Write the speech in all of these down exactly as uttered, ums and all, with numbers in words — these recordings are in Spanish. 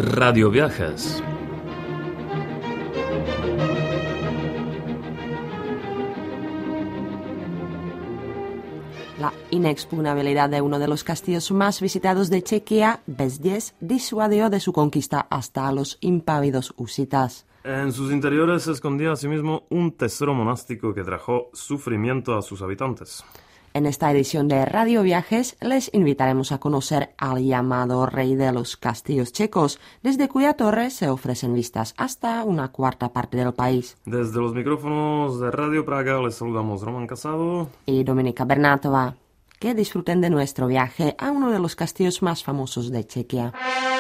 Radio Viajes. La inexpugnabilidad de uno de los castillos más visitados de Chequia, Bezděz, disuadió de su conquista hasta a los impávidos husitas. En sus interiores se escondía asimismo un tesoro monástico que trajo sufrimiento a sus habitantes. En esta edición de Radio Viajes les invitaremos a conocer al llamado rey de los castillos checos, desde cuya torre se ofrecen vistas hasta una cuarta parte del país. Desde los micrófonos de Radio Praga les saludamos Roman Casado y Dominika Bernátova. Que disfruten de nuestro viaje a uno de los castillos más famosos de Chequia.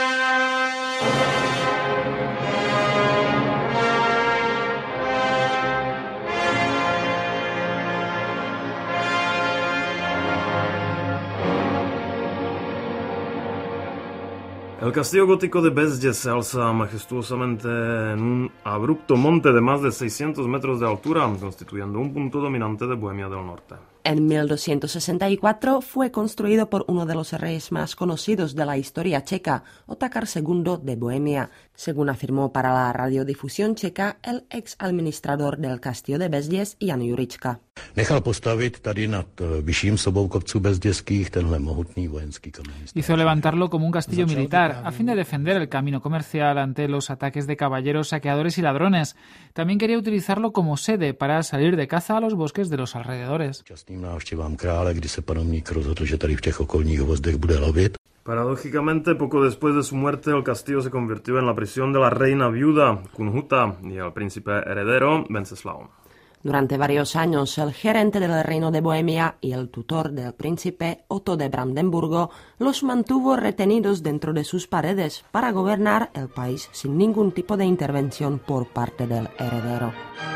El castillo gótico de Bezděz se alza majestuosamente en un abrupto monte de más de seiscientos metros de altura, constituyendo un punto dominante de Bohemia del Norte. En mil doscientos sesenta y cuatro fue construido por uno de los reyes más conocidos de la historia checa, Otakar segundo de Bohemia, según afirmó para la radiodifusión checa el ex administrador del castillo de Bezděz, Jan Jurička. Nechal postavit tady nad vyšším sobou kopců bezdězských tenhle mohutný vojenský kamenný. Hizo levantarlo como un castillo militar a fin de defender el camino comercial ante los ataques de caballeros, saqueadores y ladrones. También quería utilizarlo como sede para salir de caza a los bosques de los alrededores. Častým návštěvám krále, kdy se panovník rozhodl, že tady v těch okolních hvozdech bude lovit. Paradójicamente, poco después de su muerte, el castillo se convirtió en la prisión de la reina viuda, Kunhuta, y el príncipe heredero, Wenceslao. Durante varios años, el gerente del reino de Bohemia y el tutor del príncipe, Otto de Brandenburgo, los mantuvo retenidos dentro de sus paredes para gobernar el país sin ningún tipo de intervención por parte del heredero.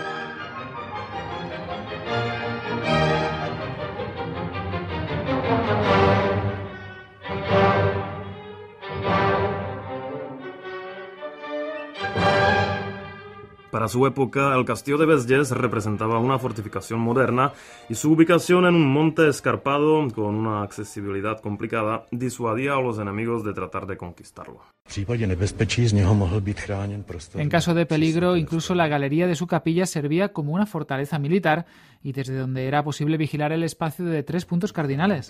Para su época, el castillo de Bezděz representaba una fortificación moderna y su ubicación en un monte escarpado con una accesibilidad complicada disuadía a los enemigos de tratar de conquistarlo. En caso de peligro, incluso la galería de su capilla servía como una fortaleza militar y desde donde era posible vigilar el espacio de tres puntos cardinales.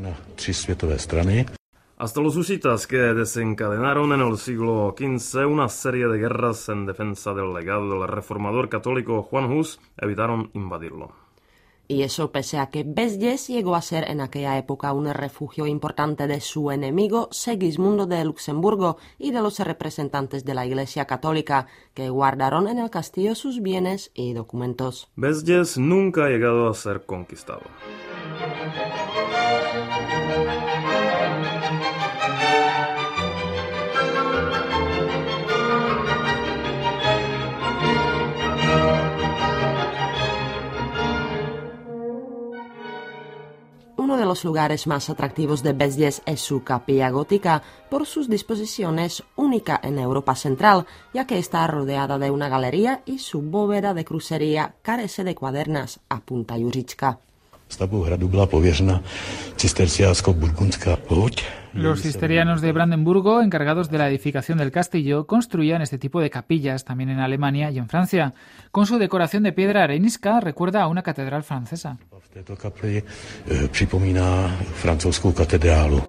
Hasta los husitas, que desencadenaron en el siglo quince una serie de guerras en defensa del legado del reformador católico Juan Hus, evitaron invadirlo. Y eso pese a que Bezděz llegó a ser en aquella época un refugio importante de su enemigo Segismundo de Luxemburgo y de los representantes de la Iglesia Católica, que guardaron en el castillo sus bienes y documentos. Bezděz nunca ha llegado a ser conquistado. Uno de los lugares más atractivos de Bezděz es su capilla gótica, por sus disposiciones única en Europa Central, ya que está rodeada de una galería y su bóveda de crucería carece de cuadernas, apunta Jurička. Stavbou hradu byla pověřena cisterciánsko-burgundská loď. Los cisterianos de Brandenburgo, encargados de la edificación del castillo, construían este tipo de capillas también en Alemania y en Francia. Con su decoración de piedra arenisca recuerda a una catedral francesa. V této kapli připomíná francouzskou katedrálu.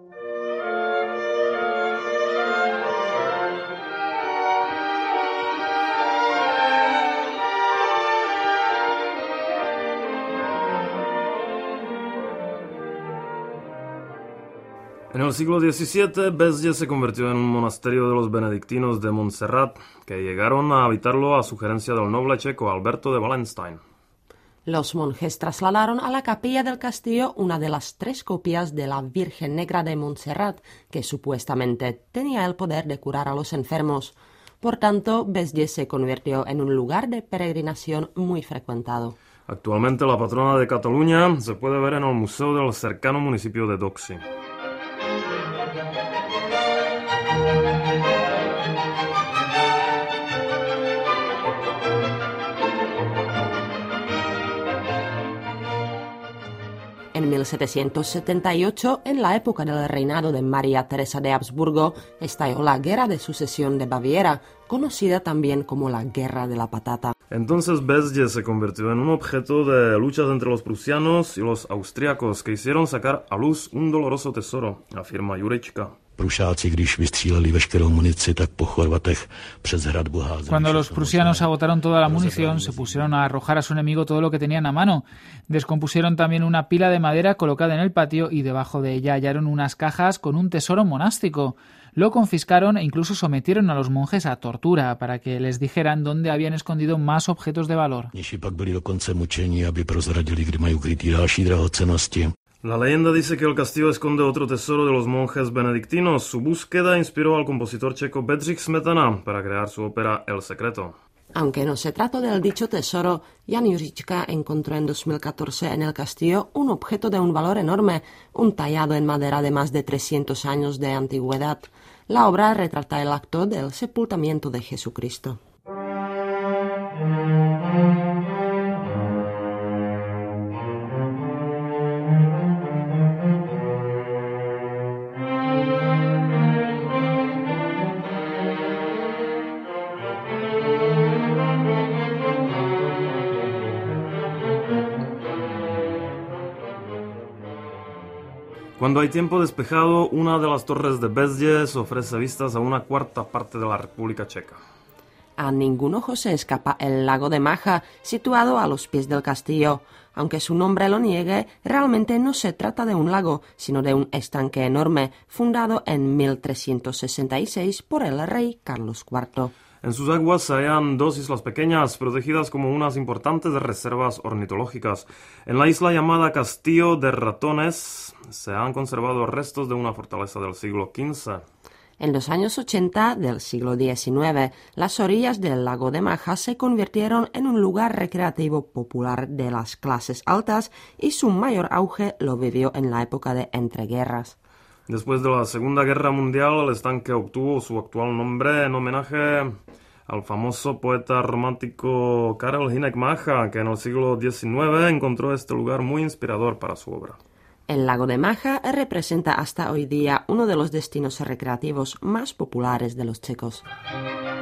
En el siglo diecisiete, Bezděz se convirtió en un monasterio de los benedictinos de Montserrat, que llegaron a habitarlo a sugerencia del noble checo Alberto de Wallenstein. Los monjes trasladaron a la capilla del castillo una de las tres copias de la Virgen Negra de Montserrat, que supuestamente tenía el poder de curar a los enfermos. Por tanto, Bezděz se convirtió en un lugar de peregrinación muy frecuentado. Actualmente la patrona de Cataluña se puede ver en el museo del cercano municipio de Doxy. En mil setecientos setenta y ocho, en la época del reinado de María Teresa de Habsburgo, estalló la Guerra de Sucesión de Baviera, conocida también como la Guerra de la Patata. Entonces Bezděs se convirtió en un objeto de luchas entre los prusianos y los austriacos, que hicieron sacar a luz un doloroso tesoro, afirma Jurečka. Prušáci, když vystříleli veškerou munici, tak po Chorvatech přes hradbu házeli. Cuando los prusianos agotaron toda la munición, se pusieron a arrojar a su enemigo todo lo que tenían a mano. Descompusieron también una pila de madera colocada en el patio y debajo de ella hallaron unas cajas con un tesoro monástico. Lo confiscaron e incluso sometieron a los monjes a tortura para que les dijeran dónde habían escondido más objetos de valor. Mniši pak byli dokonce mučeni, aby prozradili, kde mají ukrytý další drahocennosti. La leyenda dice que el castillo esconde otro tesoro de los monjes benedictinos. Su búsqueda inspiró al compositor checo Bedřich Smetana para crear su ópera El Secreto. Aunque no se trató del dicho tesoro, Jan Juříčka encontró en dos mil catorce en el castillo un objeto de un valor enorme, un tallado en madera de más de trescientos años de antigüedad. La obra retrata el acto del sepultamiento de Jesucristo. Cuando hay tiempo despejado, una de las torres de Bezděs ofrece vistas a una cuarta parte de la República Checa. A ningún ojo se escapa el lago de Macha, situado a los pies del castillo. Aunque su nombre lo niegue, realmente no se trata de un lago, sino de un estanque enorme, fundado en mil trescientos sesenta y seis por el rey Carlos cuarto. En sus aguas se hallan dos islas pequeñas, protegidas como unas importantes reservas ornitológicas. En la isla llamada Castillo de Ratones se han conservado restos de una fortaleza del siglo quince. En los años ochenta del siglo diecinueve, las orillas del lago de Macha se convirtieron en un lugar recreativo popular de las clases altas y su mayor auge lo vivió en la época de entreguerras. Después de la Segunda Guerra Mundial, el estanque obtuvo su actual nombre en homenaje al famoso poeta romántico Karel Hynek Mácha, que en el siglo diecinueve encontró este lugar muy inspirador para su obra. El lago de Macha representa hasta hoy día uno de los destinos recreativos más populares de los checos.